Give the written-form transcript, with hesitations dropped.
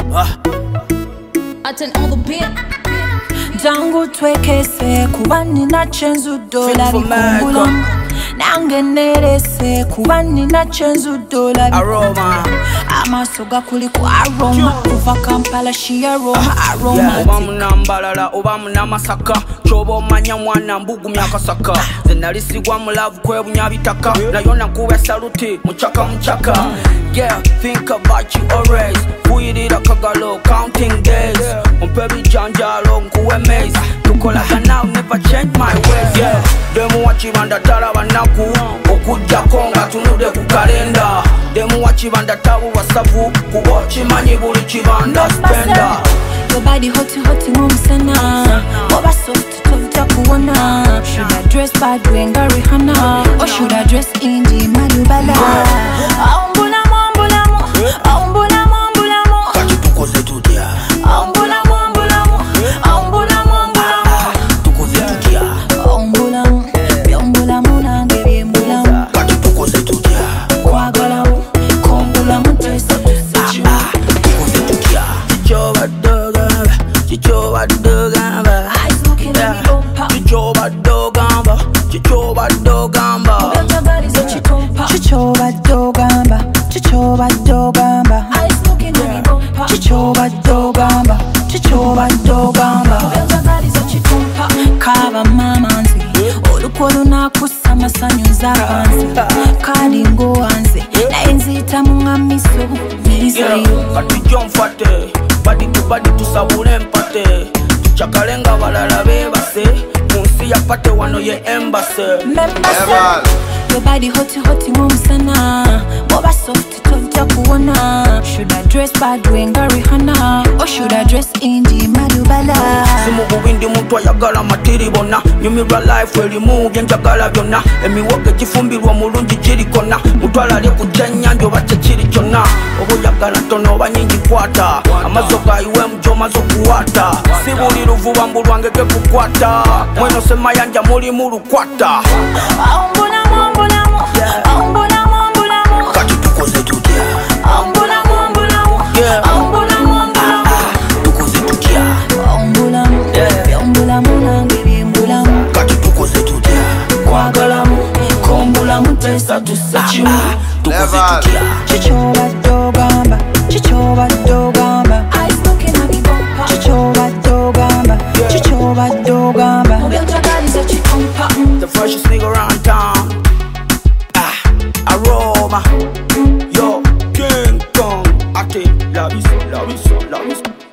Attend all the beat. Jangu twekese kuba nina kyenzu dola bikumbula nange nerese kuba nina kyenzu dola aroma amaso gakuli ku aroma kuva Kampala she aroma aroma oba munambalala oba munamasaka kyoba omanya mwana mbugumya akasaka nze nalisigwa mu love kwebunya bitaka nayo nakuwa saluti muchaka yeah, think about you always kuyirira kagalo counting days ompe bijanjalo nkuwe maze tukolaga now never change my ways yeah demu wachibanda tala banaku okujjako nga tunude ku kalenda demu wachibanda tabu wasavu kubo chimanyi buli chibanda spenda your body hoti ng'omusana oba soft tovita kuwona should I dress bad wenga Rihanna or should I dress indie Malubala Kaba mamanzi olukolo nakusa masanyu nzabanzi kali ngoanze naye nzita mungamiso nisayo kati jomfate badi tusabule empate tuchakalenga balala bebase munsi yapate wano ye embassy your body hoti ng'omusana oba soft tovita kuwona should I dress bad wenga Rihanna or should I dress indie Malubala simu bubindi muntu ayagala matiri bona nyumirwa life elimu byenjagala byonna emiwoge gifumbirwa mulungi girikona mutwala ali kujanya njoba kyekiri kyonna oba oyagala tono oba nyingi kwata amazo gayiwe mujomazo kuwata si buli luvuba mbu lwange gekukwata mweno semayanja muli mu lukwata kati tukoze tutya tukoze tutya kati tukoze tutya kwagalamu kombulamu tesa tusachimu tukoze tutya chichoba dogamba chichoba dogamba the freshest nigga around town aroma yo King Kong I think love you so